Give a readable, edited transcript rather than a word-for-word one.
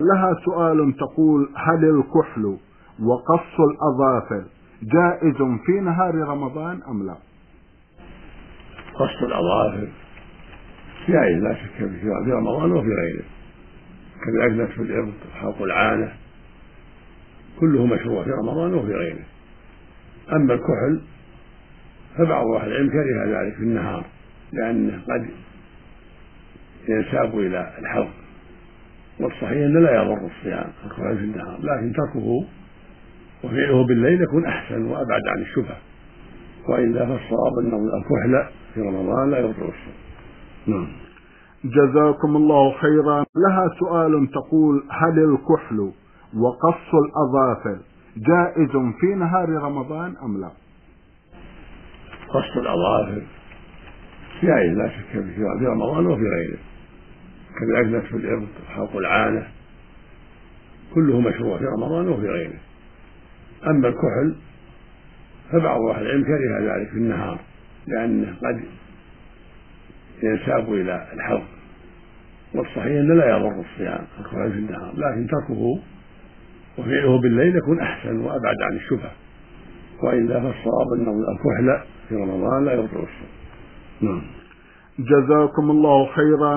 لها سؤال تقول: هل الكحل وقص الأظافر جائز في نهار رمضان أم لا؟ قص الأظافر جائز لا شك في رمضان وفي غيره، كالأجنة في الإبط وحلق العانة كله مشروع في رمضان وفي غيره. أما الكحل فبعض أهل العلم كره ذلك في النهار، لأنه قد ينساب إلى الحلق، والصحيح أنه لا يضر الصيام الكحل في النهار، لكن تركه وفعله بالليل يكون أحسن وأبعد عن الشبهة، وإلا فالصواب أن الكحل في رمضان لا يضر الصوم. نعم. جزاكم الله خيرا. لها سؤال تقول: هل الكحل وقص الأظافر جائز في نهار رمضان أم لا؟ قص الأظافر جائز لا شك في رمضان وفي غيره، كالأجنة في الإبط وحلق العانة كله مشروع في رمضان وفي غيره. أما الكحل فبعض أهل العلم كره ذلك في النهار، لأنه قد ينساب إلى الحلق، والصحيح أنه لا يضر الصيام الكحل في النهار، لكن تركه وفعله بالليل يكون أحسن وأبعد عن الشبهة، وإلا فالصواب أن الكحل في رمضان لا يضر الصوم. نعم. جزاكم الله خيرا.